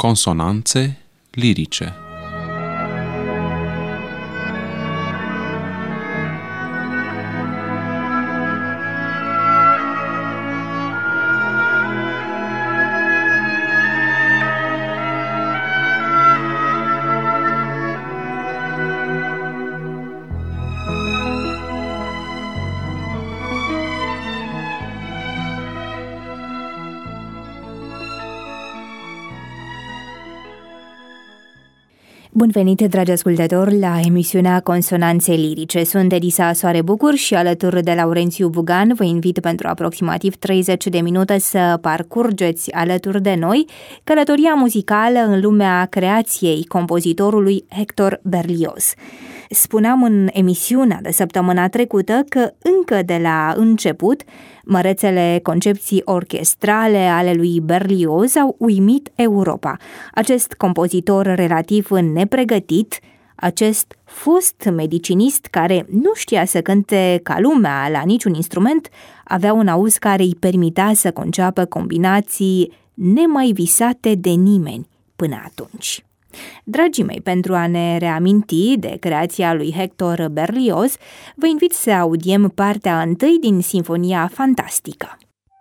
Consonanțe lirice. Bun venit, dragi ascultători, la emisiunea Consonanțe lirice. Sunt Elisa Soare Bucur și alături de Laurențiu Bugan vă invit pentru aproximativ 30 de minute să parcurgeți alături de noi călătoria muzicală în lumea creației compozitorului Hector Berlioz. Spuneam în emisiunea de săptămâna trecută că încă de la început mărețele concepții orchestrale ale lui Berlioz au uimit Europa. Acest compozitor relativ nepregătit, acest fost medicinist care nu știa să cânte ca lumea la niciun instrument, avea un auz care îi permitea să conceapă combinații nemai visate de nimeni până atunci. Dragii mei, pentru a ne reaminti de creația lui Hector Berlioz, vă invit să audiem partea întâi din Sinfonia Fantastică.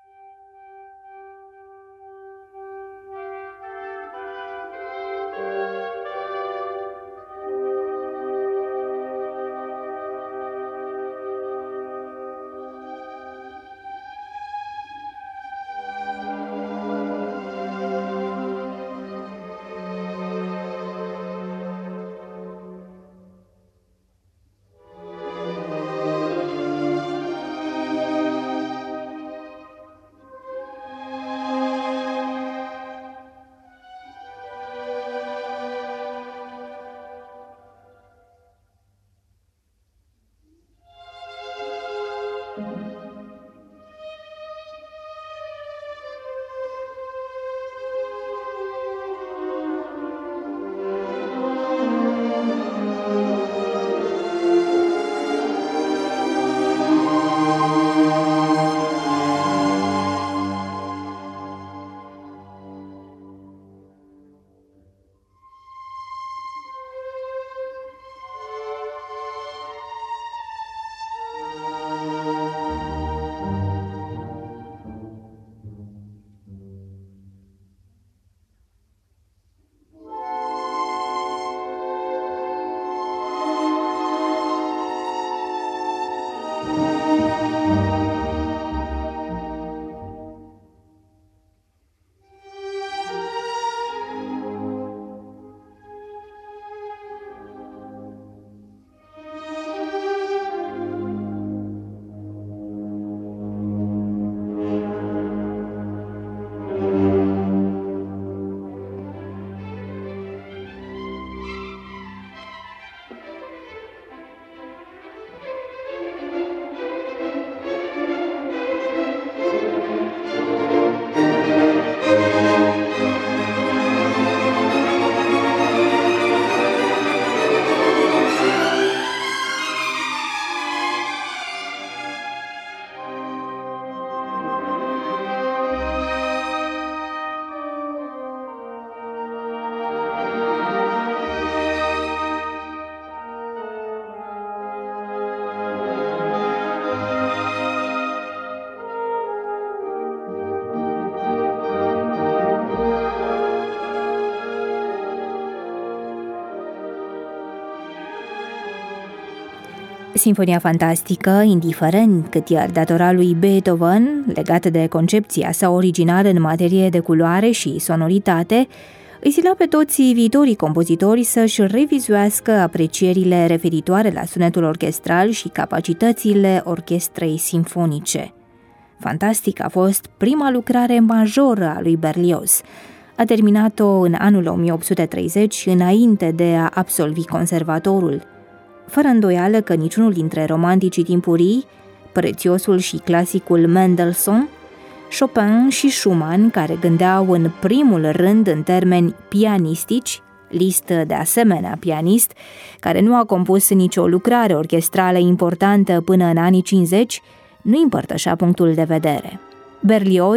Sinfonia Fantastică, indiferent cât i-ar datora lui Beethoven, legată de concepția sa originală în materie de culoare și sonoritate, îi sila pe toți viitorii compozitori să-și revizuiască aprecierile referitoare la sunetul orchestral și capacitățile orchestrei simfonice. Fantastic a fost prima lucrare majoră a lui Berlioz. A terminat-o în anul 1830, înainte de a absolvi conservatorul. Fără îndoială că niciunul dintre romanticii timpurii, prețiosul și clasicul Mendelssohn, Chopin și Schumann, care gândeau în primul rând în termeni pianistici, Liszt de asemenea pianist, care nu a compus nicio lucrare orchestrală importantă până în anii 50, nu împărtășea punctul de vedere. Berlioz,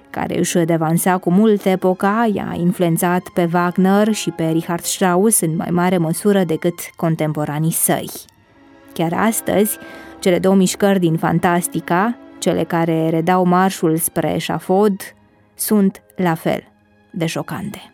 care își devansa cu mult epoca, i-a influențat pe Wagner și pe Richard Strauss în mai mare măsură decât contemporanii săi. Chiar astăzi, cele două mișcări din Fantastica, cele care redau marșul spre eșafod, sunt la fel de șocante.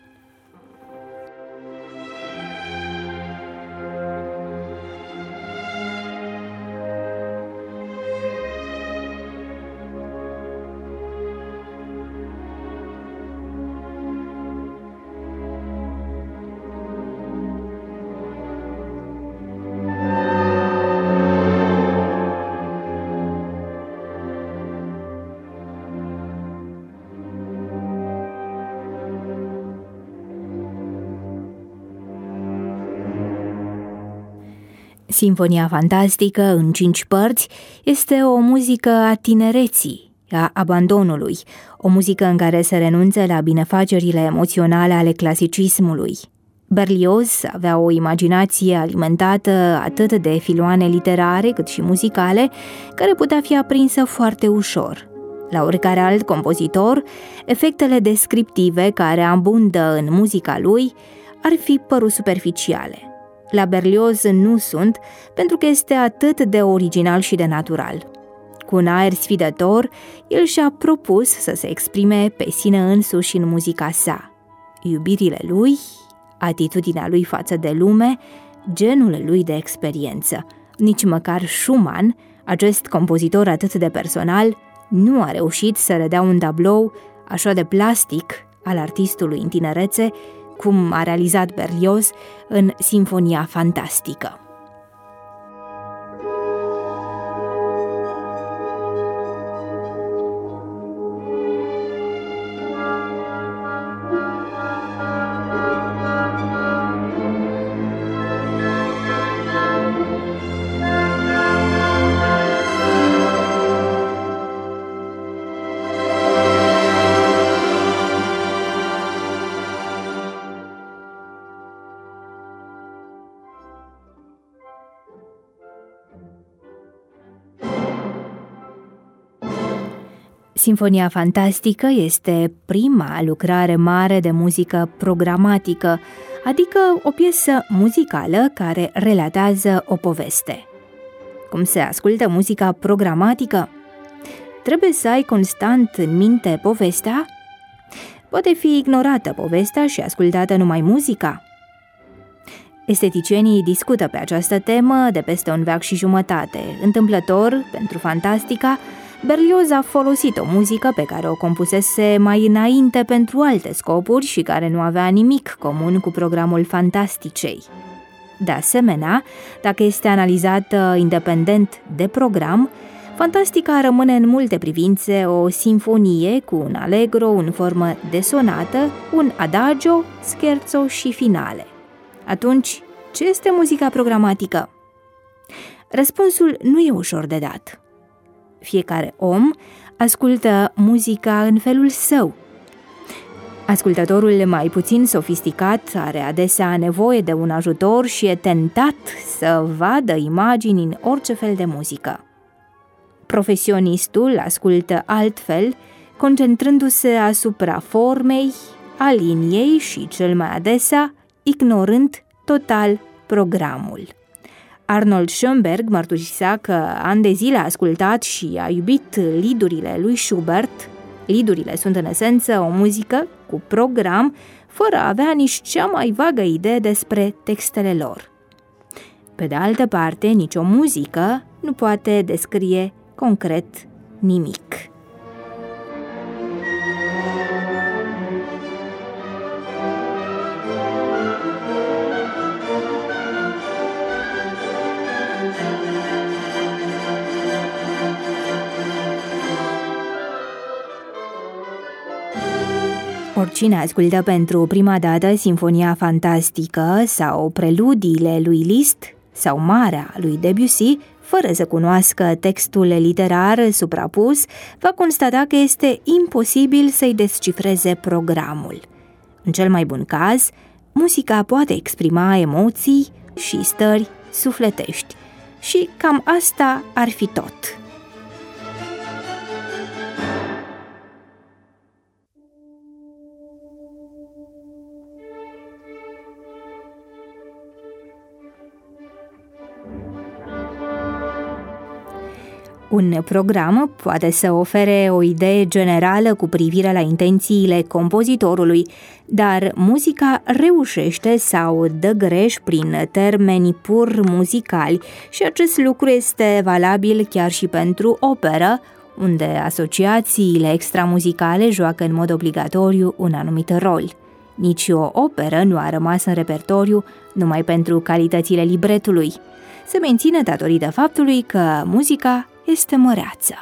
Sinfonia fantastică, în 5 părți, este o muzică a tinereții, a abandonului, o muzică în care se renunță la binefacerile emoționale ale clasicismului. Berlioz avea o imaginație alimentată atât de filoane literare cât și muzicale, care putea fi aprinsă foarte ușor. La oricare alt compozitor, efectele descriptive care abundă în muzica lui ar fi părut superficiale. La Berlioz nu sunt, pentru că este atât de original și de natural. Cu un aer sfidător, el și-a propus să se exprime pe sine însuși în muzica sa. Iubirile lui, atitudinea lui față de lume, genul lui de experiență. Nici măcar Schumann, acest compozitor atât de personal, nu a reușit să redea un tablou așa de plastic al artistului în tinerețe, cum a realizat Berlioz în Sinfonia fantastică. Sinfonia fantastică este prima lucrare mare de muzică programatică, adică o piesă muzicală care relatează o poveste. Cum se ascultă muzica programatică? Trebuie să ai constant în minte povestea? Poate fi ignorată povestea și ascultată numai muzica? Esteticienii discută pe această temă de peste un veac și jumătate. Întâmplător, pentru Fantastica, Berlioz a folosit o muzică pe care o compusese mai înainte pentru alte scopuri și care nu avea nimic comun cu programul Fantasticei. De asemenea, dacă este analizată independent de program, Fantastica rămâne în multe privințe o sinfonie cu un allegro în formă de sonată, un adagio, scherzo și finale. Atunci, ce este muzica programatică? Răspunsul nu e ușor de dat. Fiecare om ascultă muzica în felul său. Ascultătorul mai puțin sofisticat are adesea nevoie de un ajutor și e tentat să vadă imagini în orice fel de muzică. Profesionistul ascultă altfel, concentrându-se asupra formei, a liniei și, cel mai adesea, ignorând total programul. Arnold Schoenberg mărturisea că ani de zile a ascultat și a iubit lidurile lui Schubert. Lidurile sunt în esență o muzică cu program, fără a avea nici cea mai vagă idee despre textele lor. Pe de altă parte, nicio muzică nu poate descrie concret nimic. Oricine ascultă pentru prima dată Sinfonia fantastică sau preludiile lui Liszt sau Marea lui Debussy, fără să cunoască textul literar suprapus, va constata că este imposibil să-i descifreze programul. În cel mai bun caz, muzica poate exprima emoții și stări sufletești. Și cam asta ar fi tot. Un program poate să ofere o idee generală cu privire la intențiile compozitorului, dar muzica reușește sau dă greș prin termeni pur muzicali și acest lucru este valabil chiar și pentru operă, unde asociațiile extramuzicale joacă în mod obligatoriu un anumit rol. Nici o operă nu a rămas în repertoriu numai pentru calitățile libretului. Se menține datorită faptului că muzica este măreață.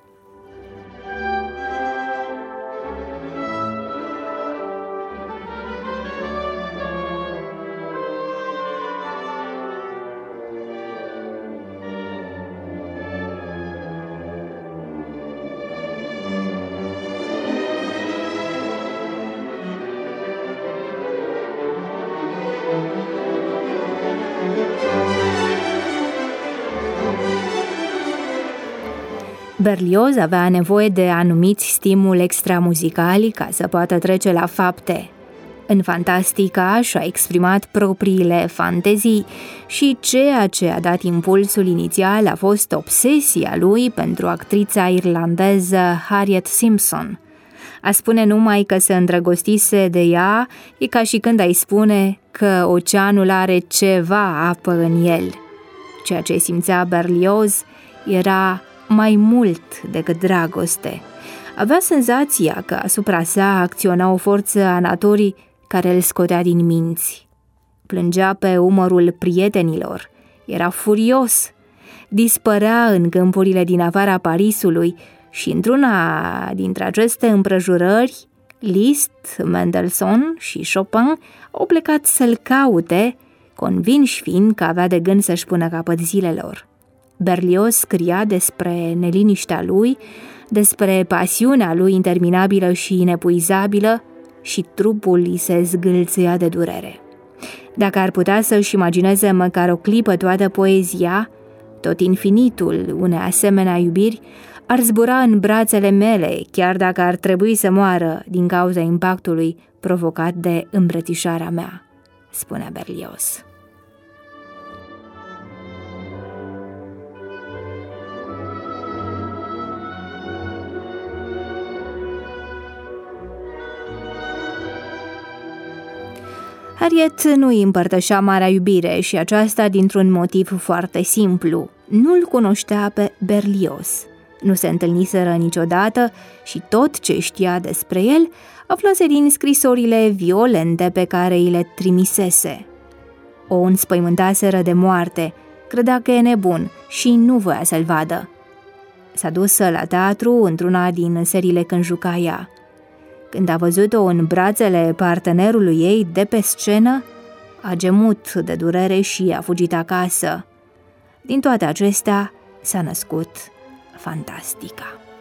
Berlioz avea nevoie de anumiți stimuli extramuzicali ca să poată trece la fapte. În Fantastica și-a exprimat propriile fantezii și ceea ce a dat impulsul inițial a fost obsesia lui pentru actrița irlandeză Harriet Simpson. A spune numai că se îndrăgostise de ea e ca și când ai spune că oceanul are ceva apă în el. Ceea ce simțea Berlioz era mai mult decât dragoste. Avea senzația că asupra sa acționa o forță a naturii care îl scotea din minți. Plângea pe umărul prietenilor, era furios, dispărea în câmpurile din afara Parisului și într-una dintre aceste împrejurări, Liszt, Mendelssohn și Chopin au plecat să-l caute, convinși fiind că avea de gând să-și pună capăt zilelor. Berlioz scria despre neliniștea lui, despre pasiunea lui interminabilă și inepuizabilă și trupul îi se zgâlțâia de durere. Dacă ar putea să-și imagineze măcar o clipă toată poezia, tot infinitul unei asemenea iubiri, ar zbura în brațele mele, chiar dacă ar trebui să moară din cauza impactului provocat de îmbrățișarea mea, spunea Berlioz. Harriet nu îi împărtășea marea iubire și aceasta dintr-un motiv foarte simplu. Nu-l cunoștea pe Berlioz. Nu se întâlniseră niciodată și tot ce știa despre el aflase din scrisorile violente pe care îi le trimisese. O înspăimântaseră de moarte, credea că e nebun și nu voia să-l vadă. S-a dus la teatru într-una din seriile când juca ea. Când a văzut-o în brațele partenerului ei de pe scenă, a gemut de durere și a fugit acasă. Din toate acestea s-a născut Fantastica.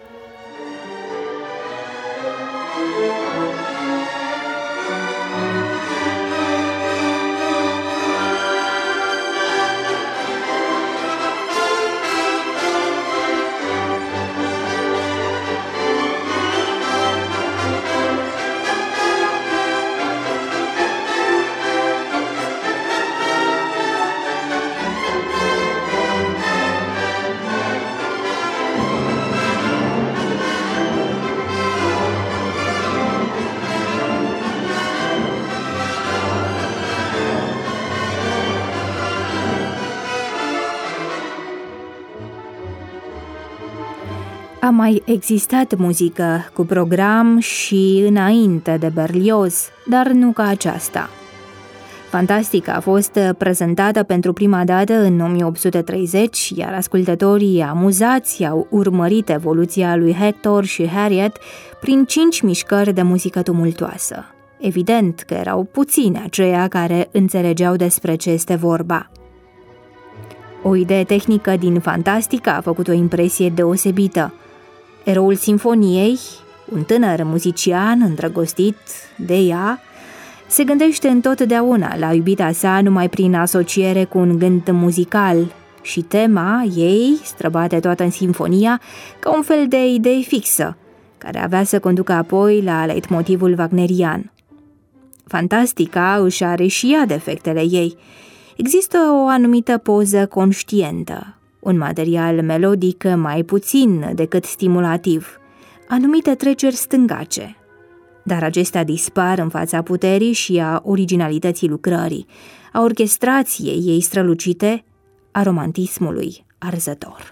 A mai existat muzică cu program și înainte de Berlioz, dar nu ca aceasta. Fantastica a fost prezentată pentru prima dată în 1830, iar ascultătorii amuzați au urmărit evoluția lui Hector și Harriet prin 5 mișcări de muzică tumultoasă. Evident că erau puțini aceia care înțelegeau despre ce este vorba. O idee tehnică din Fantastica a făcut o impresie deosebită. Eroul simfoniei, un tânăr muzician îndrăgostit de ea, se gândește întotdeauna la iubita sa numai prin asociere cu un gând muzical și tema ei străbate toată în simfonia ca un fel de idee fixă, care avea să conducă apoi la leitmotivul wagnerian. Fantastica își are și ea defectele ei. Există o anumită poză conștientă, un material melodic mai puțin decât stimulativ, anumite treceri stângace, dar acestea dispar în fața puterii și a originalității lucrării, a orchestrației ei strălucite, a romantismului arzător.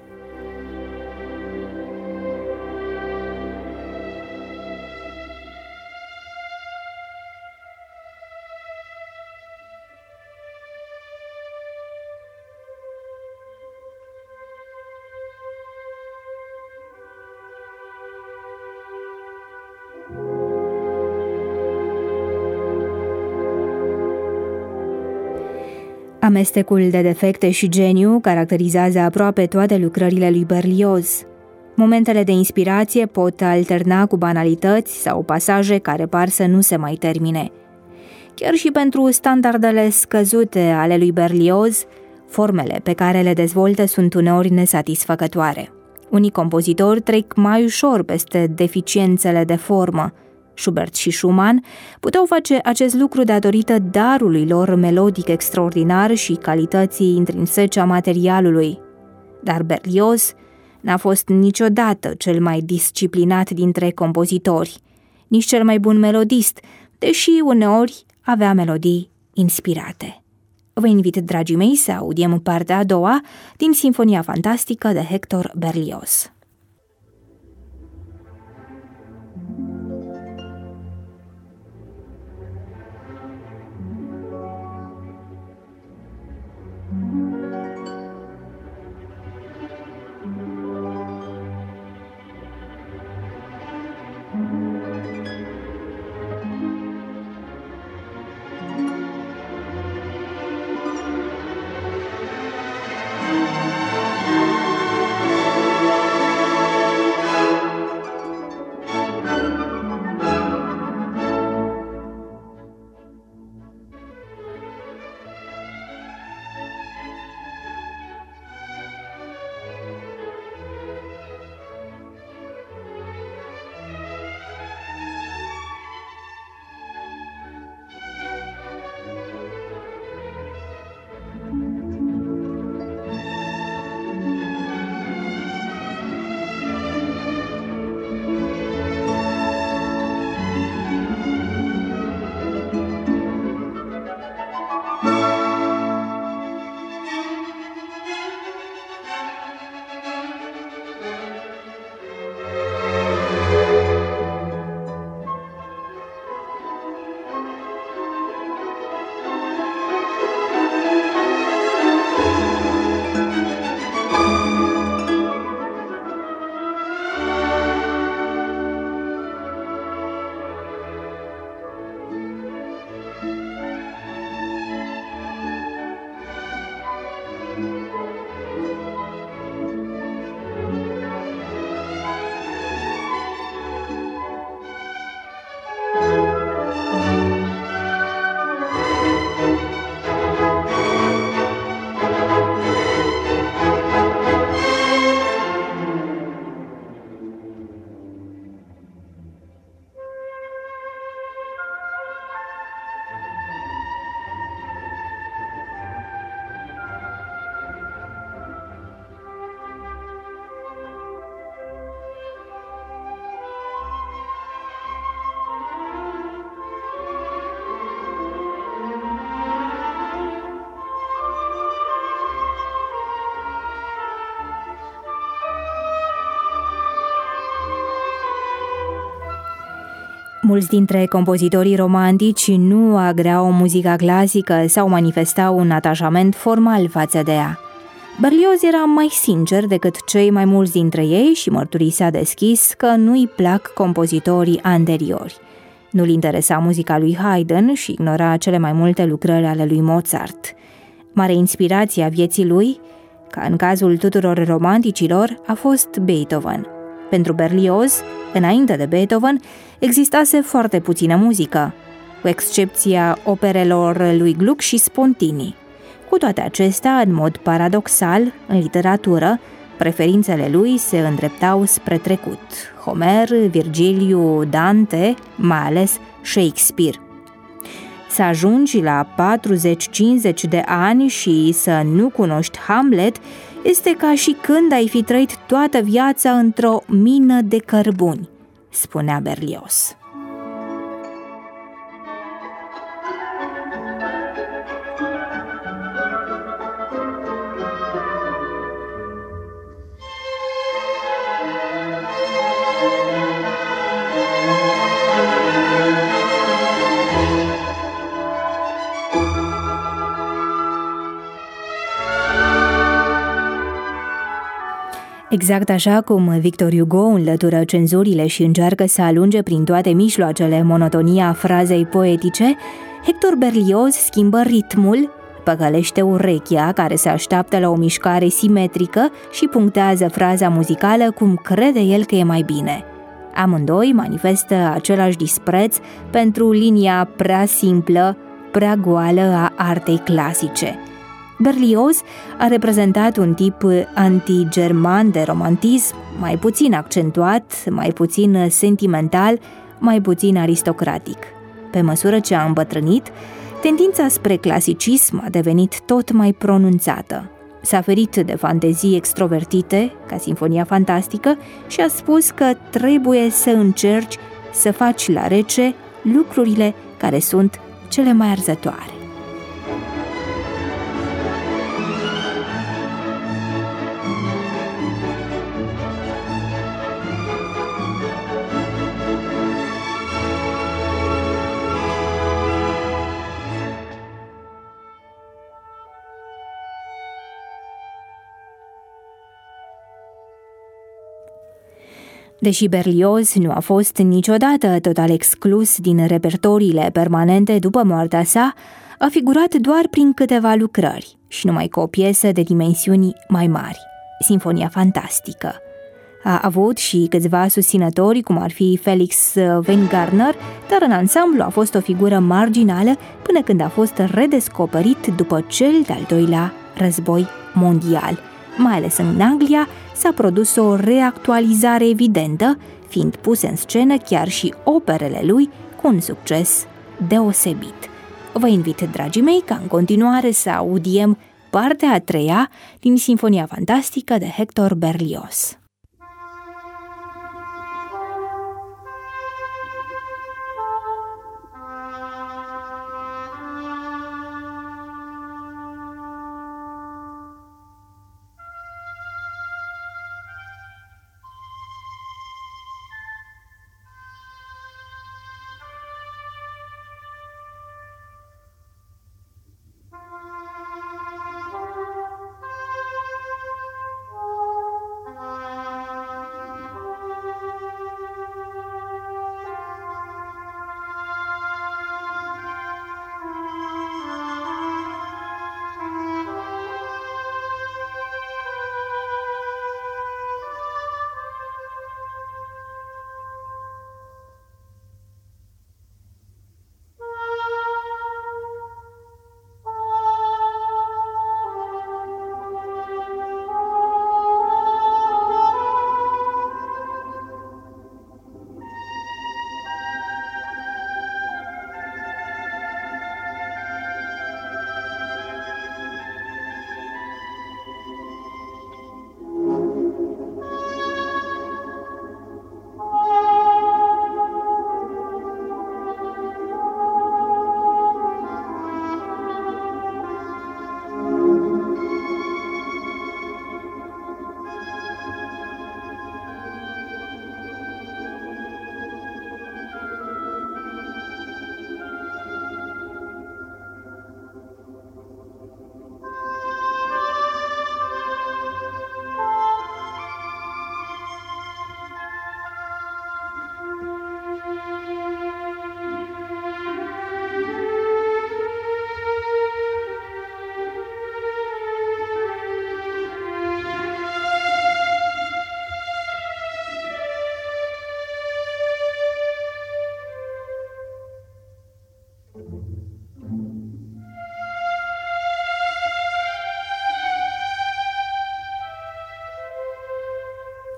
Amestecul de defecte și geniu caracterizează aproape toate lucrările lui Berlioz. Momentele de inspirație pot alterna cu banalități sau pasaje care par să nu se mai termine. Chiar și pentru standardele scăzute ale lui Berlioz, formele pe care le dezvoltă sunt uneori nesatisfăcătoare. Unii compozitori trec mai ușor peste deficiențele de formă. Schubert și Schumann puteau face acest lucru datorită darului lor melodic extraordinar și calității intrinsece a materialului. Dar Berlioz n-a fost niciodată cel mai disciplinat dintre compozitori, nici cel mai bun melodist, deși uneori avea melodii inspirate. Vă invit, dragii mei, să audiem partea a doua din Sinfonia fantastică de Hector Berlioz. Mulți dintre compozitorii romantici nu agreau muzica clasică sau manifestau un atașament formal față de ea. Berlioz era mai sincer decât cei mai mulți dintre ei și mărturisea deschis că nu-i plac compozitorii anteriori. Nu-l interesa muzica lui Haydn și ignora cele mai multe lucrări ale lui Mozart. Mare inspirație a vieții lui, ca în cazul tuturor romanticilor, a fost Beethoven. Pentru Berlioz, înainte de Beethoven, existase foarte puțină muzică, cu excepția operelor lui Gluck și Spontini. Cu toate acestea, în mod paradoxal, în literatură, preferințele lui se îndreptau spre trecut. Homer, Virgiliu, Dante, mai ales Shakespeare. Să ajungi la 40-50 de ani și să nu cunoști Hamlet Este ca și când ai fi trăit toată viața într-o mină de cărbuni, spunea Berlioz. Exact așa cum Victor Hugo înlătură cenzurile și încearcă să alunge prin toate mijloacele monotonia frazei poetice, Hector Berlioz schimbă ritmul, păcălește urechea care se așteaptă la o mișcare simetrică și punctează fraza muzicală cum crede el că e mai bine. Amândoi manifestă același dispreț pentru linia prea simplă, prea goală a artei clasice. Berlioz a reprezentat un tip anti-german de romantism, mai puțin accentuat, mai puțin sentimental, mai puțin aristocratic. Pe măsură ce a îmbătrânit, tendința spre clasicism a devenit tot mai pronunțată. S-a ferit de fantezii extrovertite, ca Sinfonia Fantastică, și a spus că trebuie să încerci să faci la rece lucrurile care sunt cele mai arzătoare. Deși Berlioz nu a fost niciodată total exclus din repertoriile permanente după moartea sa, a figurat doar prin câteva lucrări și numai cu o piesă de dimensiuni mai mari, Sinfonia Fantastică. A avut și câțiva susținători, cum ar fi Felix Weingartner, dar în ansamblu a fost o figură marginală până când a fost redescoperit după cel de-al doilea război mondial. Mai ales în Anglia s-a produs o reactualizare evidentă, fiind puse în scenă chiar și operele lui cu un succes deosebit. Vă invit, dragii mei, ca în continuare să audiem partea a treia din Sinfonia Fantastică de Hector Berlioz.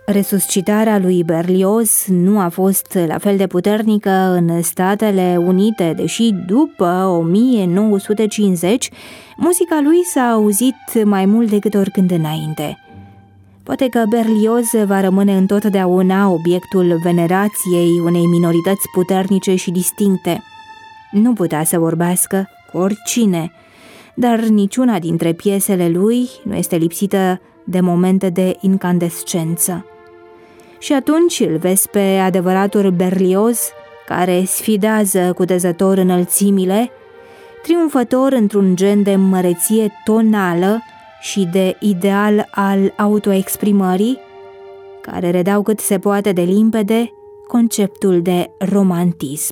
Resuscitarea lui Berlioz nu a fost la fel de puternică în Statele Unite, deși după 1950 muzica lui s-a auzit mai mult decât oricând înainte. Poate că Berlioz va rămâne întotdeauna obiectul venerației unei minorități puternice și distincte. Nu putea să vorbească cu oricine, dar niciuna dintre piesele lui nu este lipsită de momente de incandescență. Și atunci îl vezi pe adevăratul Berlioz, care sfidează cutezător înălțimile, triumfător într-un gen de măreție tonală și de ideal al autoexprimării, care redau cât se poate de limpede conceptul de romantism.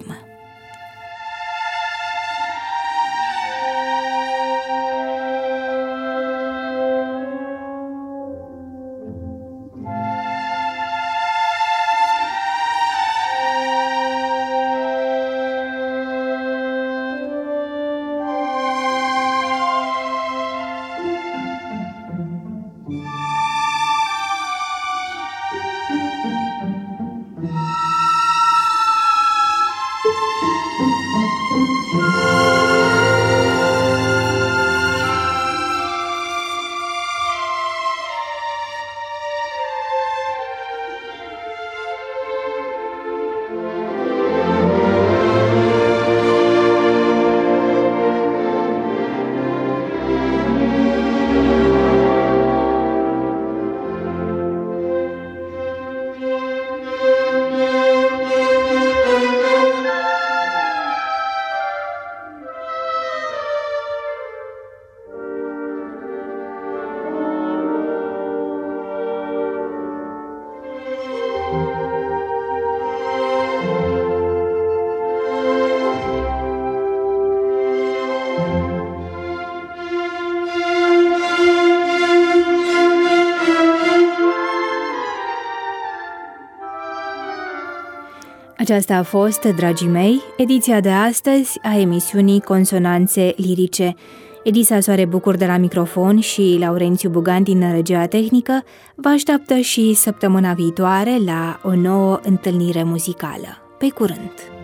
Aceasta a fost, dragii mei, ediția de astăzi a emisiunii Consonanțe Lirice. Edisa Soare Bucur de la microfon și Laurențiu Bugan din regia tehnică vă așteaptă și săptămâna viitoare la o nouă întâlnire muzicală. Pe curând!